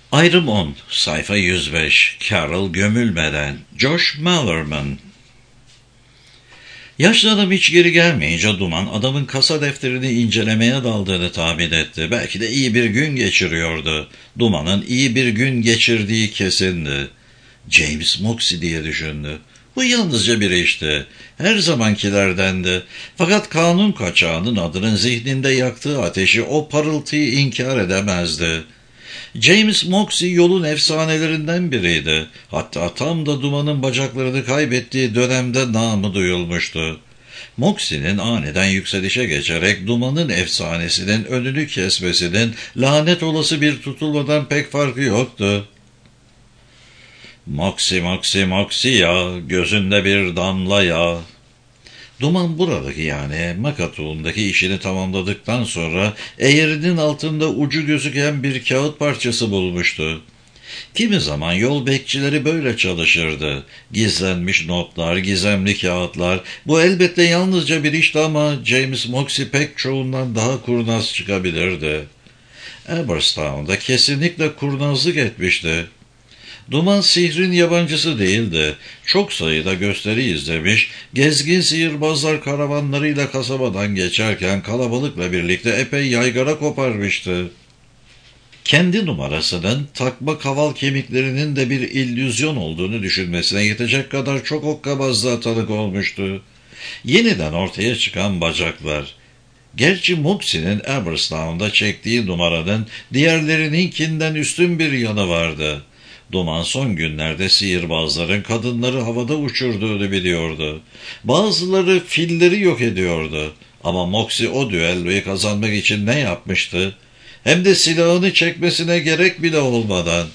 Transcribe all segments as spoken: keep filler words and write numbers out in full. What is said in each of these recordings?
Ayrım on, sayfa yüz beş, Carol gömülmeden, Josh Malerman. Yaşlı adam hiç geri gelmeyince Duman adamın kasa defterini incelemeye daldığını tahmin etti. Belki de iyi bir gün geçiriyordu. Duman'ın iyi bir gün geçirdiği kesindi. James Moxey diye düşündü. Bu yalnızca bir işti. Her zamankilerdendi. Fakat kanun kaçağının adının zihninde yaktığı ateşi o parıltıyı inkar edemezdi. James Moxey yolun efsanelerinden biriydi. Hatta tam da Duman'ın bacaklarını kaybettiği dönemde namı duyulmuştu. Moxey'nin aniden yükselişe geçerek Duman'ın efsanesinin önünü kesmesinin lanet olası bir tutulmadan pek farkı yoktu. Moxey, Moxey, Moxey ya, gözünde bir damla ya. Duman buradaki yani Makatoon'daki işini tamamladıktan sonra eğerinin altında ucu gözüken bir kağıt parçası bulmuştu. Kimi zaman yol bekçileri böyle çalışırdı. Gizlenmiş notlar, gizemli kağıtlar. Bu elbette yalnızca bir işti ama James Moxey pek çoğundan daha kurnaz çıkabilirdi. Aberstown'da kesinlikle kurnazlık etmişti. Duman sihrin yabancısı değildi. Çok sayıda gösteri izlemiş, gezgin sihirbazlar karavanlarıyla kasabadan geçerken kalabalıkla birlikte epey yaygara koparmıştı. Kendi numarasının takma kaval kemiklerinin de bir illüzyon olduğunu düşünmesine yetecek kadar çok hokkabazlığa tanık olmuştu. Yeniden ortaya çıkan bacaklar. Gerçi Moxey'nin Aberstown'da çektiği numaranın diğerlerininkinden üstün bir yanı vardı. Duman son günlerde sihirbazların kadınları havada uçurduğunu biliyordu. Bazıları filleri yok ediyordu. Ama Moxey o düelloyu kazanmak için ne yapmıştı? Hem de silahını çekmesine gerek bile olmadan.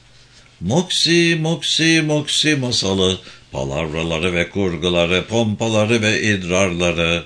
Moxey, Moxey, Moxey masalı, palavraları ve kurguları, pompaları ve idrarları.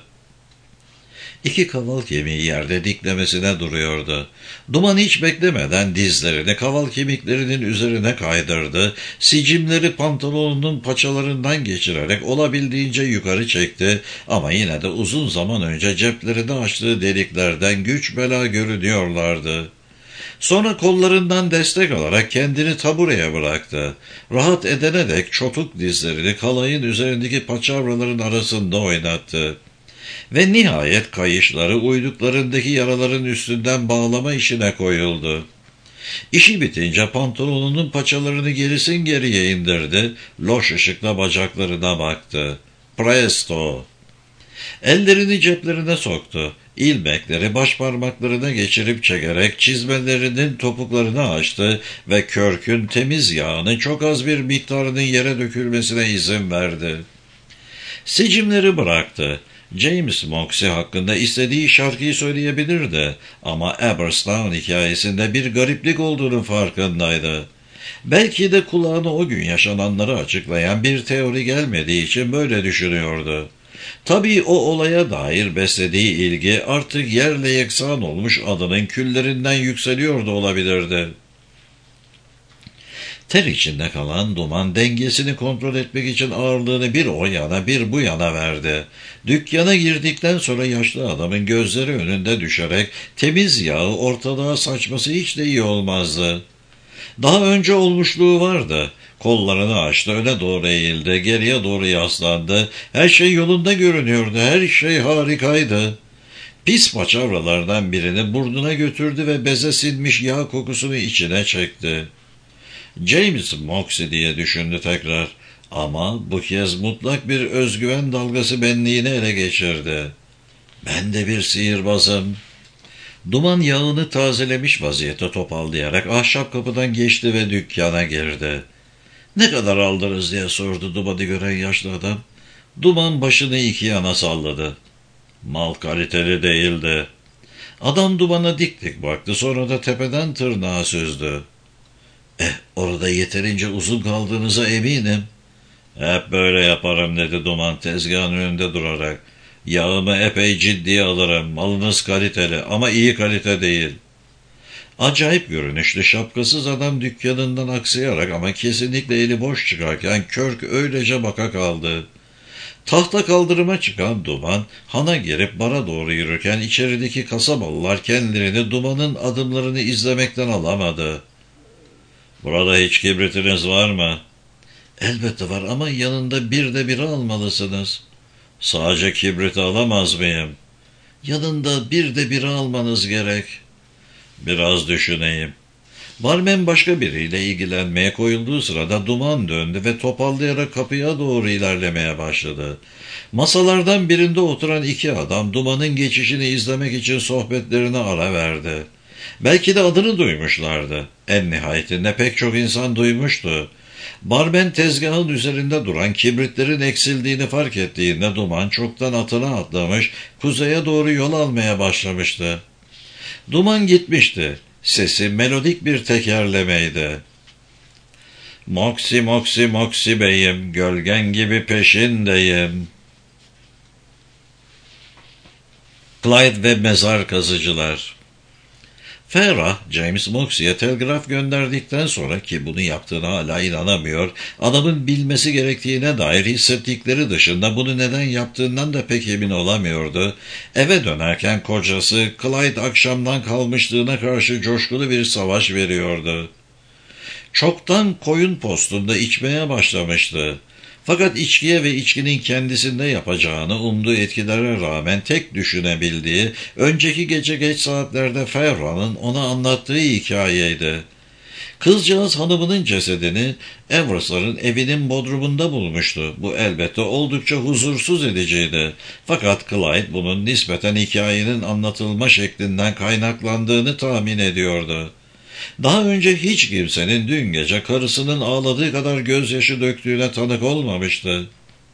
İki kaval kemiği yerde diklemesine duruyordu. Duman hiç beklemeden dizlerini kaval kemiklerinin üzerine kaydırdı, sicimleri pantolonunun paçalarından geçirerek olabildiğince yukarı çekti ama yine de uzun zaman önce ceplerini açtığı deliklerden güç bela görünüyorlardı. Sonra kollarından destek alarak kendini tabureye bıraktı. Rahat edene dek çopuk dizlerini kalayın üzerindeki paçavraların arasında oynattı. Ve nihayet kayışları uyduklarındaki yaraların üstünden bağlama işine koyuldu. İşi bitince pantolonunun paçalarını gerisin geriye indirdi, loş ışıkla bacaklarına baktı. Presto! Ellerini ceplerine soktu. İlmekleri baş parmaklarına geçirip çekerek çizmelerinin topuklarını açtı ve körkün temiz yağını çok az bir miktarının yere dökülmesine izin verdi. Sicimleri bıraktı. James Moxey hakkında istediği şarkıyı söyleyebilirdi ama Aberstown hikayesinde bir gariplik olduğunun farkındaydı. Belki de kulağına o gün yaşananları açıklayan bir teori gelmediği için böyle düşünüyordu. Tabii o olaya dair beslediği ilgi artık yerle yeksan olmuş adının küllerinden yükseliyordu olabilirdi. Ter içinde kalan Duman dengesini kontrol etmek için ağırlığını bir o yana bir bu yana verdi. Dükkana girdikten sonra yaşlı adamın gözleri önünde düşerek temiz yağı ortalığa saçması hiç de iyi olmazdı. Daha önce olmuşluğu vardı. Kollarını açtı, öne doğru eğildi, geriye doğru yaslandı. Her şey yolunda görünüyordu, her şey harikaydı. Pis paçavralardan birini burnuna götürdü ve beze sinmiş yağ kokusunu içine çekti. James Moxey diye düşündü tekrar ama bu kez mutlak bir özgüven dalgası benliğini ele geçirdi. Ben de bir sihirbazım. Duman yağını tazelemiş vaziyette topallayarak ahşap kapıdan geçti ve dükkana girdi. Ne kadar aldınız diye sordu Duman'ı gören yaşlı adam. Duman başını iki yana salladı. Mal kaliteli değildi. Adam Duman'a dik dik baktı, sonra da tepeden tırnağa süzdü. Eh, orada yeterince uzun kaldığınıza eminim. Hep böyle yaparım dedi Duman tezgahın önünde durarak. Yağımı epey ciddiye alırım. Malınız kaliteli ama iyi kalite değil. Acayip görünüşlü şapkasız adam dükkanından aksayarak ama kesinlikle eli boş çıkarken Körk öylece baka kaldı. Tahta kaldırıma çıkan Duman, hana girip bara doğru yürürken içerideki kasabalılar kendilerini Duman'ın adımlarını izlemekten alamadı. Burada hiç kibritiniz var mı? Elbette var ama yanında bir de biri almalısınız. Sadece kibrit alamaz mıyım? Yanında bir de biri almanız gerek. Biraz düşüneyim. Barmen başka biriyle ilgilenmeye koyulduğu sırada duman döndü ve topallayarak kapıya doğru ilerlemeye başladı. Masalardan birinde oturan iki adam dumanın geçişini izlemek için sohbetlerine ara verdi. Belki de adını duymuşlardı. En nihayetinde pek çok insan duymuştu. Barmen tezgahın üzerinde duran kibritlerin eksildiğini fark ettiğinde duman çoktan atına atlamış, kuzeye doğru yol almaya başlamıştı. Duman gitmişti. Sesi melodik bir tekerlemeydi. Moksi moksi moksi beyim, gölgen gibi peşindeyim. Clyde ve mezar kazıcılar. Ferrah, James Moxie'ye telgraf gönderdikten sonra, ki bunu yaptığına hala inanamıyor, adamın bilmesi gerektiğine dair hissettikleri dışında bunu neden yaptığından da pek emin olamıyordu. Eve dönerken kocası, Clyde akşamdan kalmışlığına karşı coşkulu bir savaş veriyordu. Çoktan koyun postunda içmeye başlamıştı. Fakat içkiye ve içkinin kendisinde yapacağını umduğu etkilere rağmen tek düşünebildiği, önceki gece geç saatlerde Ferra'nın ona anlattığı hikayeydi. Kızcağız hanımının cesedini Evers'ların evinin bodrumunda bulmuştu. Bu elbette oldukça huzursuz ediciydi. Fakat Clyde bunun nispeten hikayenin anlatılma şeklinden kaynaklandığını tahmin ediyordu. Daha önce hiç kimsenin dün gece karısının ağladığı kadar gözyaşı döktüğüne tanık olmamıştı.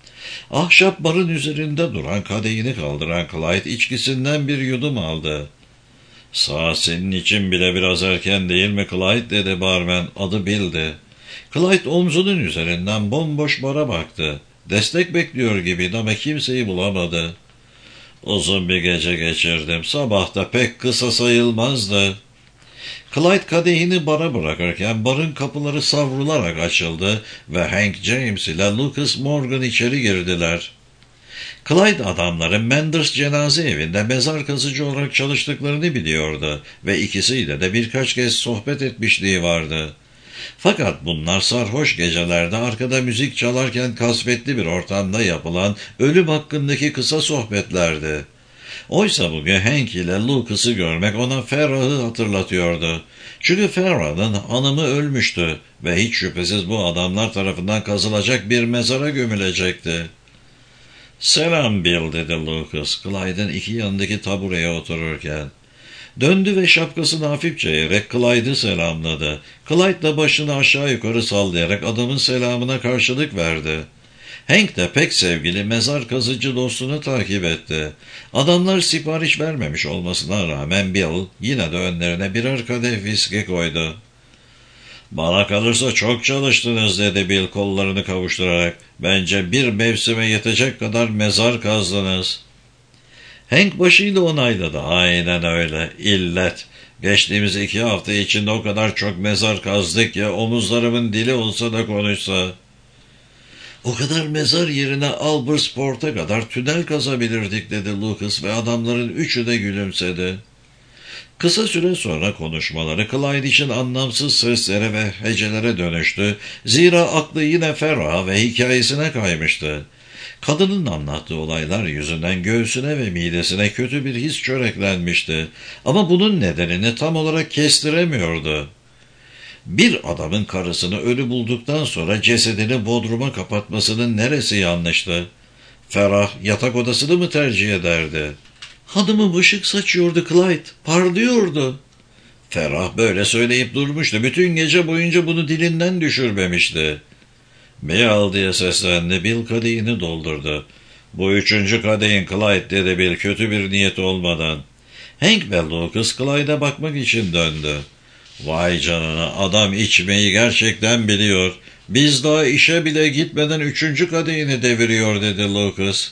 Ahşap barın üzerinde duran kadehini kaldıran Clyde içkisinden bir yudum aldı. ''Saat senin için bile biraz erken değil mi Clyde?'' dedi barmen. Adı Bill'di. Clyde omzunun üzerinden bomboş bara baktı. Destek bekliyor gibiydi ama kimseyi bulamadı. ''Uzun bir gece geçirdim. Sabah da pek kısa sayılmazdı.'' Clyde kadehini bara bırakırken barın kapıları savrularak açıldı ve Hank James ile Lucas Morgan içeri girdiler. Clyde adamların Manders cenaze evinde mezar kazıcı olarak çalıştıklarını biliyordu ve ikisiyle de birkaç kez sohbet etmişliği vardı. Fakat bunlar sarhoş gecelerde arkada müzik çalarken kasvetli bir ortamda yapılan ölüm hakkındaki kısa sohbetlerdi. Oysa bugün Hank ile Lucas'ı görmek ona Ferrah'ı hatırlatıyordu. Çünkü Ferrah'ın hanımı ölmüştü ve hiç şüphesiz bu adamlar tarafından kazılacak bir mezara gömülecekti. ''Selam Bill'' dedi Lucas, Clyde'ın iki yanındaki tabureye otururken. Döndü ve şapkasını hafifçe eğerek Clyde'ı selamladı. Clyde de başını aşağı yukarı sallayarak adamın selamına karşılık verdi. Hank de pek sevgili mezar kazıcı dostunu takip etti. Adamlar sipariş vermemiş olmasına rağmen Bill yine de önlerine birer kadeh viski koydu. ''Bana kalırsa çok çalıştınız'' dedi Bill kollarını kavuşturarak. ''Bence bir mevsime yetecek kadar mezar kazdınız.'' Hank başıyla onayladı. ''Aynen öyle. İllet. Geçtiğimiz iki hafta içinde o kadar çok mezar kazdık ya omuzlarımın dili olsa da konuşsa.'' ''O kadar mezar yerine Albertsport'a kadar tünel kazabilirdik'' dedi Lucas ve adamların üçü de gülümsedi. Kısa süre sonra konuşmaları Clyde için anlamsız seslere ve hecelere dönüştü. Zira aklı yine Ferrah ve hikayesine kaymıştı. Kadının anlattığı olaylar yüzünden göğsüne ve midesine kötü bir his çöreklenmişti. Ama bunun nedenini tam olarak kestiremiyordu. Bir adamın karısını ölü bulduktan sonra cesedini bodruma kapatmasının neresi yanlıştı? Ferrah yatak odasını mı tercih ederdi? ''Hanımım ışık saçıyordu Clyde, parlıyordu.'' Ferrah böyle söyleyip durmuştu. Bütün gece boyunca bunu dilinden düşürmemişti. ''Bill'' diye seslendi. Bill kadehini doldurdu. ''Bu üçüncü kadehin Clyde'' dedi Bill kötü bir niyet olmadan. Hank ve Lucas Clyde'a bakmak için döndü. ''Vay canına, adam içmeyi gerçekten biliyor. Biz daha işe bile gitmeden üçüncü kadehini deviriyor'' dedi Lucas.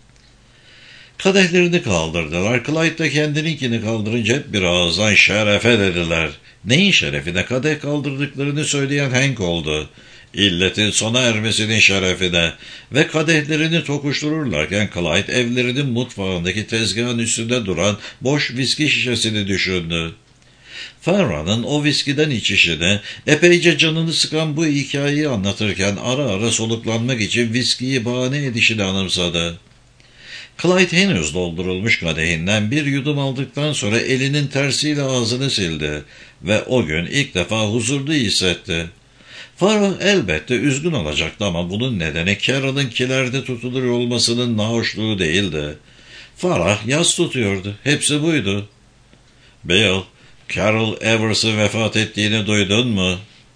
Kadehlerini kaldırdılar. Clyde de kendininkini kaldırınca hep bir ağızdan ''şerefe'' dediler. Neyin şerefine kadeh kaldırdıklarını söyleyen Hank oldu. İlletin sona ermesinin şerefine. Ve kadehlerini tokuştururlarken Clyde evlerinin mutfağındaki tezgahın üstünde duran boş viski şişesini düşündü. Farah'ın o viskiden içişini, epeyce canını sıkan bu hikayeyi anlatırken ara ara soluklanmak için viskiyi bahane edişini anımsadı. Clyde henüz doldurulmuş kadehinden bir yudum aldıktan sonra elinin tersiyle ağzını sildi ve o gün ilk defa huzurlu hissetti. Farah elbette üzgün olacaktı ama bunun nedeni Carol'ın kilerde tutulur olmasının nahoşluğu değildi. Farah yas tutuyordu. Hepsi buydu. Bill, Carol Evers'ın vefat ettiğini duydun mu?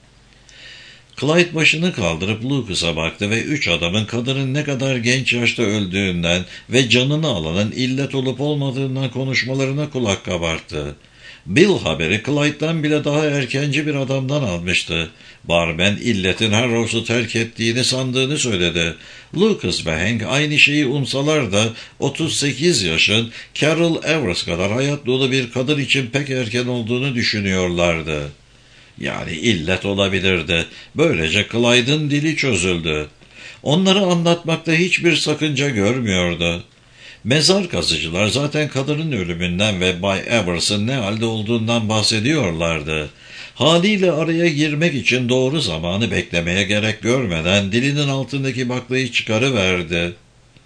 Clyde başını kaldırıp Lucas'a baktı ve üç adamın kadının ne kadar genç yaşta öldüğünden ve canını alanın illet olup olmadığından konuşmalarına kulak kabarttı. Bill haberi Clyde'den bile daha erkenci bir adamdan almıştı. Barmen illetin Harrows'u terk ettiğini sandığını söyledi. Lucas ve Hank aynı şeyi umsalar da otuz sekiz yaşın Carol Evers kadar hayat dolu bir kadın için pek erken olduğunu düşünüyorlardı. Yani illet olabilirdi. Böylece Clyde'ın dili çözüldü. Onları anlatmakta hiçbir sakınca görmüyordu. Mezar kazıcılar zaten kadının ölümünden ve Bay Evers'ın ne halde olduğundan bahsediyorlardı. Haliyle araya girmek için doğru zamanı beklemeye gerek görmeden dilinin altındaki baklayı çıkarıverdi.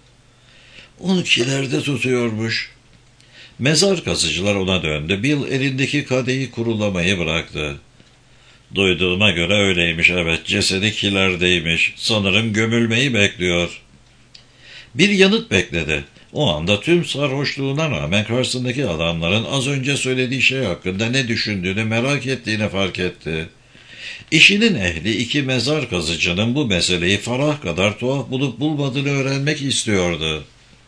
Onu kilerde tutuyormuş. Mezar kazıcılar ona döndü. Bill elindeki kadehi kurulamayı bıraktı. Duyduğuma göre öyleymiş, evet, cesedi kilerdeymiş. Sanırım gömülmeyi bekliyor. Bir yanıt bekledi. O anda tüm sarhoşluğuna rağmen karşısındaki adamların az önce söylediği şey hakkında ne düşündüğünü merak ettiğini fark etti. İşinin ehli iki mezar kazıcının bu meseleyi Farah kadar tuhaf bulup bulmadığını öğrenmek istiyordu.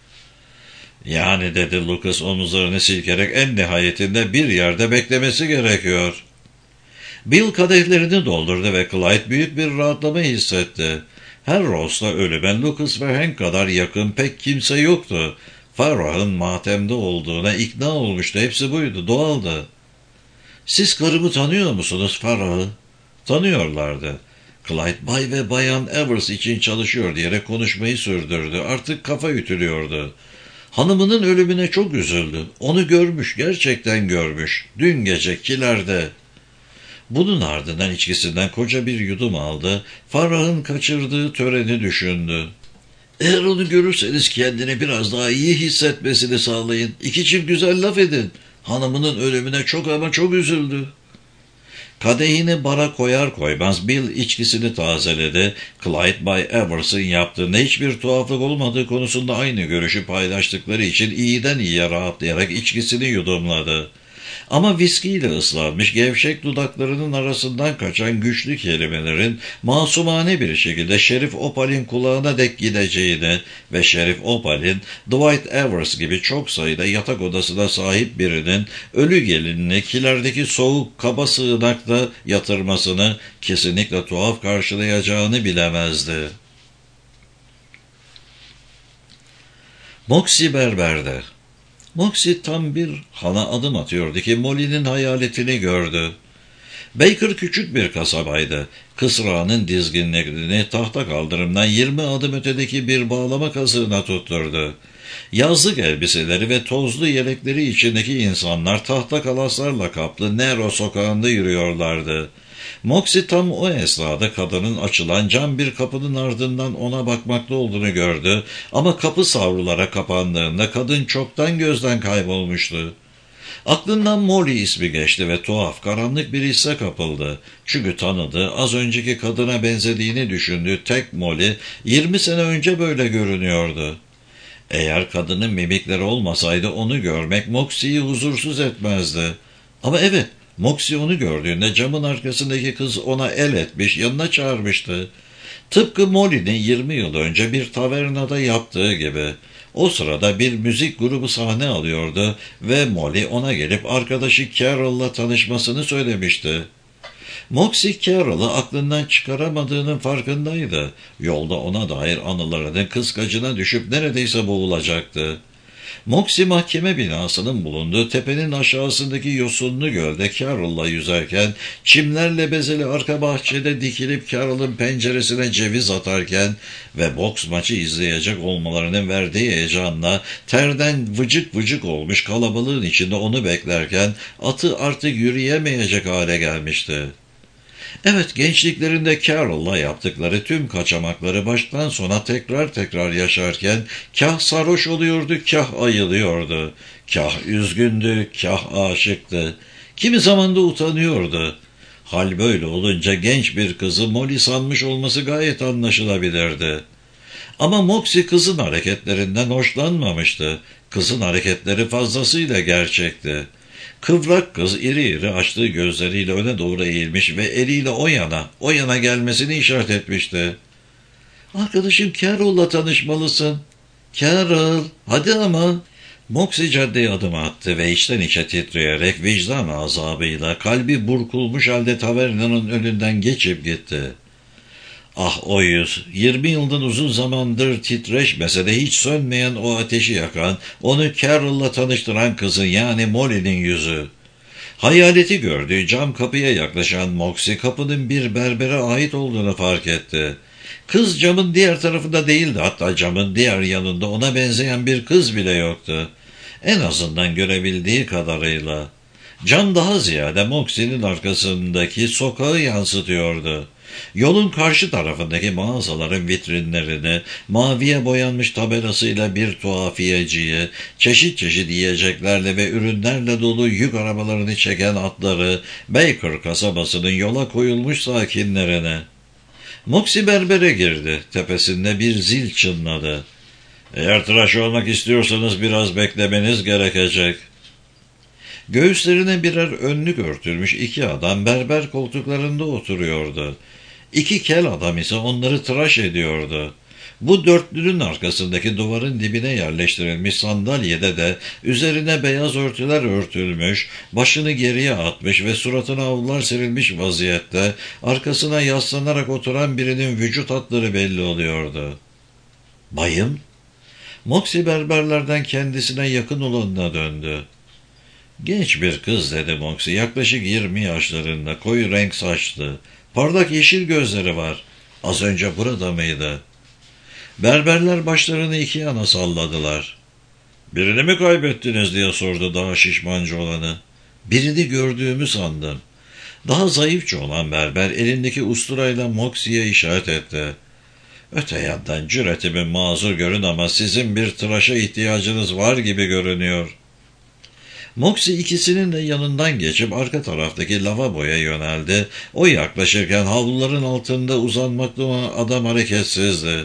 Yani dedi Lucas omuzlarını silkerek, en nihayetinde bir yerde beklemesi gerekiyor. Bill kadehlerini doldurdu ve Clyde büyük bir rahatlama hissetti. Harrows'la ölüme Lucas ve Hank kadar yakın pek kimse yoktu. Farah'ın matemde olduğuna ikna olmuştu. Hepsi buydu, doğaldı. Siz karımı tanıyor musunuz Farah'ı? Tanıyorlardı. Clyde Bay ve Bayan Evers için çalışıyor diyerek konuşmayı sürdürdü. Artık kafa ütülüyordu. Hanımının ölümüne çok üzüldü. Onu görmüş, gerçekten görmüş. Dün gece kilerde. Bunun ardından içkisinden koca bir yudum aldı. Farah'ın kaçırdığı töreni düşündü. Eğer onu görürseniz kendini biraz daha iyi hissetmesini sağlayın. İki çift güzel laf edin. Hanımının ölümüne çok ama çok üzüldü. Kadehini bara koyar koymaz Bill içkisini tazeledi. Clyde Bay Evers'ın yaptığında hiçbir tuhaflık olmadığı konusunda aynı görüşü paylaştıkları için iyiden iyiye rahatlayarak içkisini yudumladı. Ama viskiyle ıslanmış gevşek dudaklarının arasından kaçan güçlü kelimelerin masumane bir şekilde Şerif Opal'in kulağına dek gideceğini ve Şerif Opal'in Dwight Evers gibi çok sayıda yatak odasına sahip birinin ölü gelinini kilerdeki soğuk kaba sığınakta yatırmasını kesinlikle tuhaf karşılayacağını bilemezdi. Moxie berberde. Moxie tam bir hana adım atıyordu ki Molly'nin hayaletini gördü. Baker küçük bir kasabaydı. Kısrağının dizginlerini tahta kaldırımdan yirmi adım ötedeki bir bağlama kazığına tutturdu. Yazlık elbiseleri ve tozlu yelekleri içindeki insanlar tahta kalaslarla kaplı Nero sokağında yürüyorlardı. Moxie tam o esnada kadının açılan cam bir kapının ardından ona bakmakta olduğunu gördü ama kapı savrulara kapandığında kadın çoktan gözden kaybolmuştu. Aklından Molly ismi geçti ve tuhaf, karanlık bir hisse kapıldı. Çünkü tanıdığı, az önceki kadına benzediğini düşündüğü tek Molly yirmi sene önce böyle görünüyordu. Eğer kadının mimikleri olmasaydı onu görmek Moxie'yi huzursuz etmezdi. Ama evet, Moxie onu gördüğünde camın arkasındaki kız ona el etmiş, yanına çağırmıştı. Tıpkı Molly'nin yirmi yıl önce bir tavernada yaptığı gibi. O sırada bir müzik grubu sahne alıyordu ve Molly ona gelip arkadaşı Carol'la tanışmasını söylemişti. Moxie Carol'ı aklından çıkaramadığının farkındaydı. Yolda ona dair anılarının kıskacına düşüp neredeyse boğulacaktı. Moxie mahkeme binasının bulunduğu tepenin aşağısındaki yosunlu gölde Carol'la yüzerken, çimlerle bezeli arka bahçede dikilip Carol'ın penceresine ceviz atarken ve boks maçı izleyecek olmalarının verdiği heyecanla terden vıcık vıcık olmuş kalabalığın içinde onu beklerken atı artık yürüyemeyecek hale gelmişti. Evet, gençliklerinde Carol'la yaptıkları tüm kaçamakları baştan sona tekrar tekrar yaşarken kah sarhoş oluyordu, kah ayılıyordu. Kah üzgündü, kah aşıktı. Kimi zaman da utanıyordu. Hal böyle olunca genç bir kızı Molly sanmış olması gayet anlaşılabilirdi. Ama Moxie kızın hareketlerinden hoşlanmamıştı. Kızın hareketleri fazlasıyla gerçekti. Kıvrak kız iri iri açtığı gözleriyle öne doğru eğilmiş ve eliyle o yana, o yana gelmesini işaret etmişti. ''Arkadaşım Carol'la tanışmalısın. Carol, hadi ama.'' Moxie caddeye adım attı ve içten içe titreyerek vicdan azabıyla kalbi burkulmuş halde tavernanın önünden geçip gitti. Ah o yüz, yirmi yıldan uzun zamandır titreşmese de hiç sönmeyen o ateşi yakan, onu Carol'la tanıştıran kızı yani Molly'nin yüzü. Hayaleti gördüğü cam kapıya yaklaşan Moxie kapının bir berbere ait olduğunu fark etti. Kız camın diğer tarafında değildi, hatta camın diğer yanında ona benzeyen bir kız bile yoktu. En azından görebildiği kadarıyla. Cam daha ziyade Moxie'nin arkasındaki sokağı yansıtıyordu. Yolun karşı tarafındaki mağazaların vitrinlerini, maviye boyanmış tabelasıyla bir tuhafiyeciyi, çeşit çeşit yiyeceklerle ve ürünlerle dolu yük arabalarını çeken atları, Baker kasabasının yola koyulmuş sakinlerine. Moxie berbere girdi. Tepesinde bir zil çınladı. ''Eğer tıraş olmak istiyorsanız biraz beklemeniz gerekecek.'' Göğüslerine birer önlük örtülmüş iki adam berber koltuklarında oturuyordu. İki kel adam ise onları tıraş ediyordu. Bu dörtlünün arkasındaki duvarın dibine yerleştirilmiş sandalyede de üzerine beyaz örtüler örtülmüş, başını geriye atmış ve suratına havlular serilmiş vaziyette arkasına yaslanarak oturan birinin vücut hatları belli oluyordu. ''Bayım?'' Moxie berberlerden kendisine yakın olanına döndü. ''Genç bir kız'' dedi Moxie, ''yaklaşık yirmi yaşlarında, koyu renk saçlı, parlak yeşil gözleri var. Az önce burada mıydı?'' Berberler başlarını iki yana salladılar. ''Birini mi kaybettiniz?'' diye sordu daha şişmancı olanı. ''Birini gördüğümü sandım.'' Daha zayıfça olan berber elindeki usturayla Moxie'ye işaret etti. ''Öte yandan cüretimi mazur görün ama sizin bir tıraşa ihtiyacınız var gibi görünüyor.'' Moxie ikisinin de yanından geçip arka taraftaki lavaboya yöneldi. O yaklaşırken havluların altında uzanmakta olan adam hareketsizdi.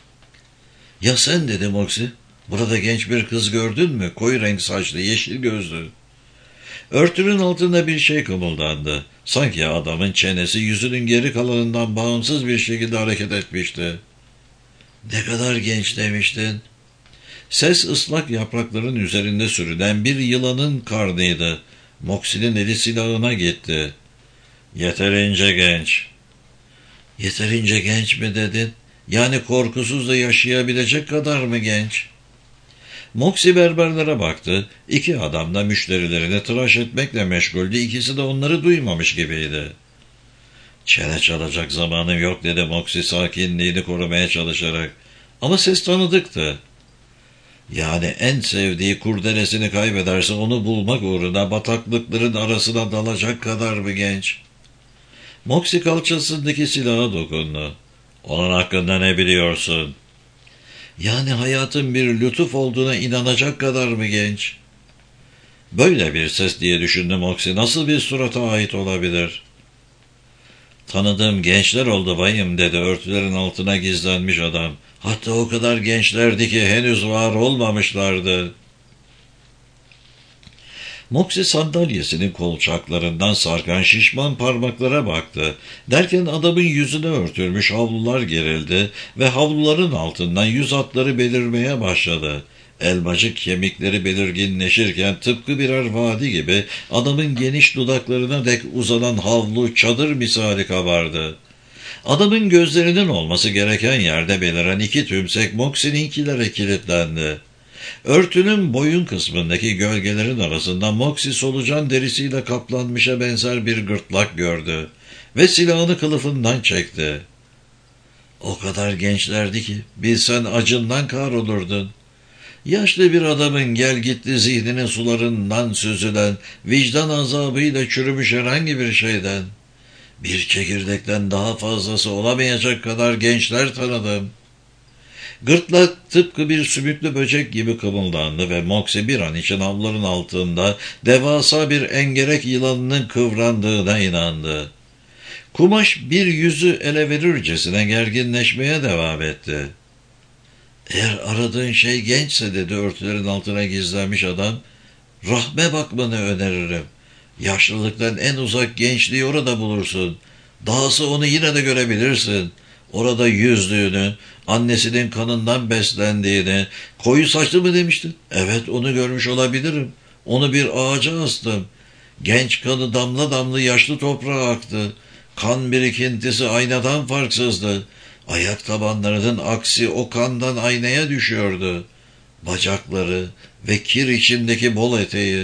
''Ya sen'' dedi Moxie, ''burada genç bir kız gördün mü? Koyu renk saçlı, yeşil gözlü.'' Örtünün altında bir şey kımıldandı. Sanki adamın çenesi yüzünün geri kalanından bağımsız bir şekilde hareket etmişti. ''Ne kadar genç demiştin?'' Ses ıslak yaprakların üzerinde sürünen bir yılanın karnıydı. Moxie'nin eli silahına gitti. ''Yeterince genç.'' ''Yeterince genç mi dedin? Yani korkusuz da yaşayabilecek kadar mı genç?'' Moxie berberlere baktı. İki adam da müşterilerini tıraş etmekle meşguldü. İkisi de onları duymamış gibiydi. ''Çene çalacak zamanım yok'' dedi Moxie sakinliğini korumaya çalışarak. Ama ses tanıdıktı. Yani en sevdiği kurdelesini kaybederse onu bulmak uğruna bataklıkların arasına dalacak kadar mı genç? Moxie kalçasındaki silaha dokundu. ''Onun hakkında ne biliyorsun?'' ''Yani hayatın bir lütuf olduğuna inanacak kadar mı genç?'' Böyle bir ses diye düşündü Moxie. Nasıl bir surata ait olabilir? ''Tanıdığım gençler oldu bayım'' dedi örtülerin altına gizlenmiş adam. ''Hatta o kadar gençlerdi ki henüz var olmamışlardı.'' Moxie sandalyesinin kolçaklarından sarkan şişman parmaklara baktı. Derken adamın yüzüne örtülmüş havlular gerildi ve havluların altından yüz hatları belirmeye başladı. Elmacık kemikleri belirginleşirken tıpkı birer vadi gibi adamın geniş dudaklarına dek uzanan havlu çadır misali kabardı. Adamın gözlerinin olması gereken yerde beliren iki tümsek Moxie'ninkilere kilitlendi. Örtünün boyun kısmındaki gölgelerin arasında Moxie solucan derisiyle kaplanmışa benzer bir gırtlak gördü ve silahını kılıfından çekti. O kadar gençlerdi ki bilsen acından kahrolurdun. Yaşlı bir adamın gel gitti zihninin sularından süzülen, vicdan azabıyla çürümüş herhangi bir şeyden, bir çekirdekten daha fazlası olamayacak kadar gençler tanıdım. Gırtlak tıpkı bir sümüklü böcek gibi kımıldandı ve Moxie bir an için avların altında devasa bir engerek yılanının kıvrandığına inandı. Kumaş bir yüzü ele verircesine gerginleşmeye devam etti. Eğer aradığın şey gençse dedi örtülerin altına gizlenmiş adam, rahme bakmanı öneririm. Yaşlılıktan en uzak gençliği orada bulursun. Dahası onu yine de görebilirsin. Orada yüzdüğünü, annesinin kanından beslendiğini, koyu saçlı mı demiştin? Evet, onu görmüş olabilirim. Onu bir ağaca astım. Genç kanı damla damla yaşlı toprağa aktı. Kan birikintisi aynadan farksızdı. Ayak tabanlarının aksi o kandan aynaya düşüyordu. Bacakları ve kir içindeki bol eteği.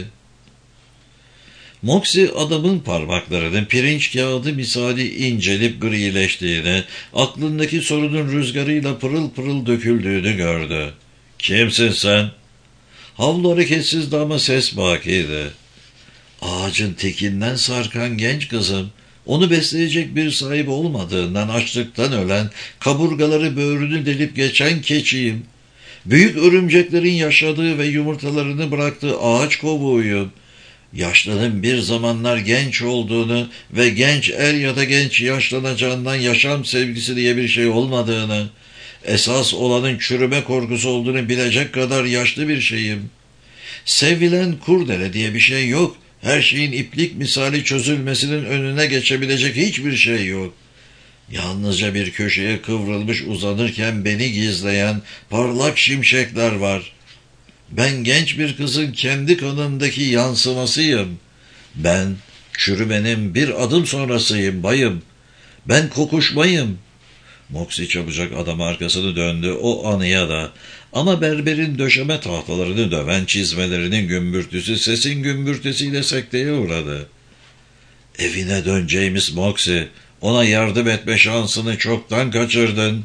Moxie adamın parmaklarının pirinç kağıdı misali incelip grileştiğini, aklındaki sorunun rüzgarıyla pırıl pırıl döküldüğünü gördü. Kimsin sen? Havlu hareketsizdi ama ses bakiydi. Ağacın tekinden sarkan genç kızım. Onu besleyecek bir sahibi olmadığından açlıktan ölen, kaburgaları böğrünü delip geçen keçiyim. Büyük örümceklerin yaşadığı ve yumurtalarını bıraktığı ağaç kovuğuyum. Yaşlının bir zamanlar genç olduğunu ve genç er ya da genç yaşlanacağından yaşam sevgisi diye bir şey olmadığını, esas olanın çürüme korkusu olduğunu bilecek kadar yaşlı bir şeyim. Sevilen kurdele diye bir şey yok. Her şeyin iplik misali çözülmesinin önüne geçebilecek hiçbir şey yok. Yalnızca bir köşeye kıvrılmış uzanırken beni gizleyen parlak şimşekler var. Ben genç bir kızın kendi kanındaki yansımasıyım. Ben çürümenin bir adım sonrasıyım bayım. Ben kokuşmayım. Moxie çabucak adam arkasını döndü o anıya da. Ama berberin döşeme tahtalarını döven çizmelerinin gümbürtüsü sesin gümbürtüsüyle sekteye uğradı. Evine dön James Moxie. Ona yardım etme şansını çoktan kaçırdın.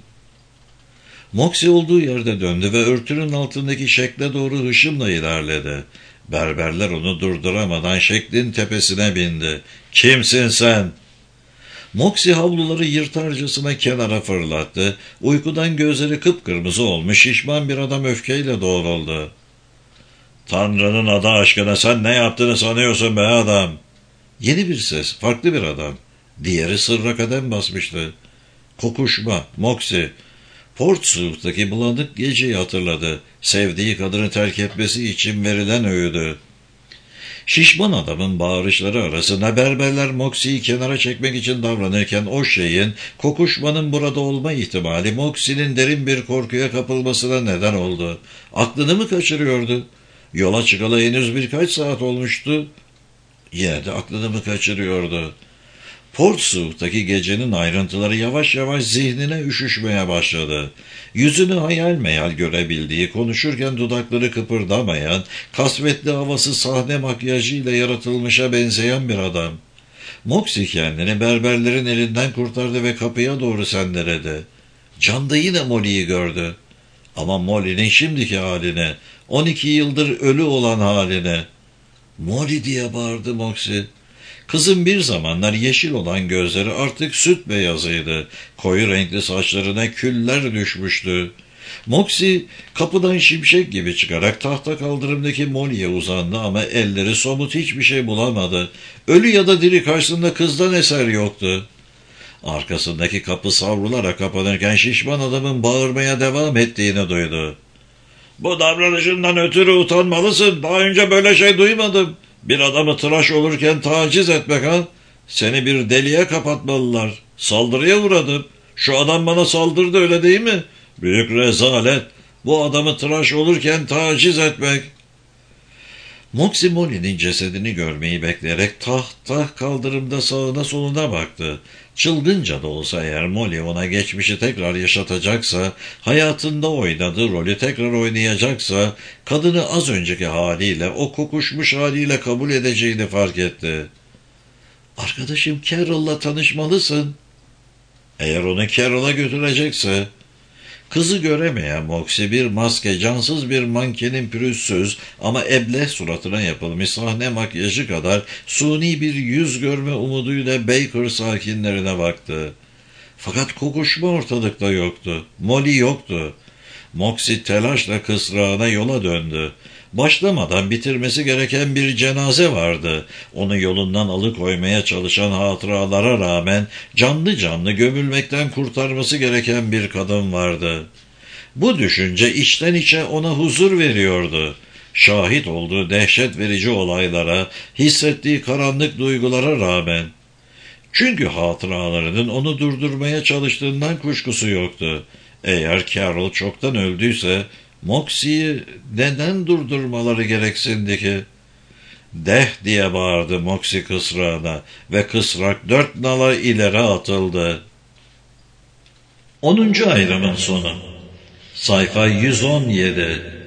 Moxie olduğu yerde döndü ve örtünün altındaki şekle doğru hışımla ilerledi. Berberler onu durduramadan şeklin tepesine bindi. Kimsin sen? Moxie havluları yırtarcasına kenara fırlattı. Uykudan gözleri kıpkırmızı olmuş şişman bir adam öfkeyle doğruldu. Tanrı'nın adı aşkına sen ne yaptığını sanıyorsun be adam? Yeni bir ses, farklı bir adam. Diğeri sırra kadem basmıştı. Kokuşma, Moxie. Portsmouth'taki bulanık geceyi hatırladı. Sevdiği kadını terk etmesi için verilen öğüdü. Şişman adamın bağırışları arasında berberler Moxie'yi kenara çekmek için davranırken o şeyin, kokuşmanın burada olma ihtimali Moxie'nin derin bir korkuya kapılmasına neden oldu. Aklını mı kaçırıyordu? Yola çıkalı henüz birkaç saat olmuştu. Yine de aklını mı kaçırıyordu? Portsmouth'taki gecenin ayrıntıları yavaş yavaş zihnine üşüşmeye başladı. Yüzünü hayal meyal görebildiği, konuşurken dudakları kıpırdamayan, kasvetli havası sahne makyajıyla yaratılmışa benzeyen bir adam. Moxie kendini berberlerin elinden kurtardı ve kapıya doğru sendeledi. Camda yine Molly'yi gördü. Ama Molly'nin şimdiki haline, on iki yıldır ölü olan haline. Molly diye bağırdı Moxie. Kızın bir zamanlar yeşil olan gözleri artık süt beyazıydı. Koyu renkli saçlarına küller düşmüştü. Moxie kapıdan şimşek gibi çıkarak tahta kaldırımdaki Molly'ye uzandı ama elleri somut hiçbir şey bulamadı. Ölü ya da diri karşısında kızdan eser yoktu. Arkasındaki kapı savrularak kapanırken şişman adamın bağırmaya devam ettiğini duydu. Bu davranışından ötürü utanmalısın. Daha önce böyle şey duymadım. Bir adamı tıraş olurken taciz etmek ha? Seni bir deliğe kapatmalılar. Saldırıya uğradım. Şu adam bana saldırdı öyle değil mi? Büyük rezalet. Bu adamı tıraş olurken taciz etmek. Moxie Molly'nin cesedini görmeyi bekleyerek tahta kaldırımda sağına soluna baktı. Çılgınca da olsa eğer Molly ona geçmişi tekrar yaşatacaksa, hayatında oynadığı rolü tekrar oynayacaksa, kadını az önceki haliyle, o kokuşmuş haliyle kabul edeceğini fark etti. ''Arkadaşım Carol'la tanışmalısın.'' Eğer onu Carol'a götürecekse... Kızı göremeyen Moxie bir maske, cansız bir mankenin pürüzsüz ama ebleh suratına yapılmış sahne makyajı kadar suni bir yüz görme umuduyla Baker sakinlerine baktı. Fakat kokuşma ortalıkta yoktu. Molly yoktu. Moxie telaşla kısrağına yola döndü. Başlamadan bitirmesi gereken bir cenaze vardı. Onu yolundan alıkoymaya çalışan hatıralara rağmen canlı canlı gömülmekten kurtarması gereken bir kadın vardı. Bu düşünce içten içe ona huzur veriyordu. Şahit olduğu dehşet verici olaylara, hissettiği karanlık duygulara rağmen. Çünkü hatıralarının onu durdurmaya çalıştığından kuşkusu yoktu. Eğer Carol çoktan öldüyse, Moxie'yi neden durdurmaları gereksindi ki? ''Deh!'' diye bağırdı Moxie kısrağına ve kısrak dört nala ileri atıldı. onuncu ayrımın sonu. Sayfa yüz on yedi.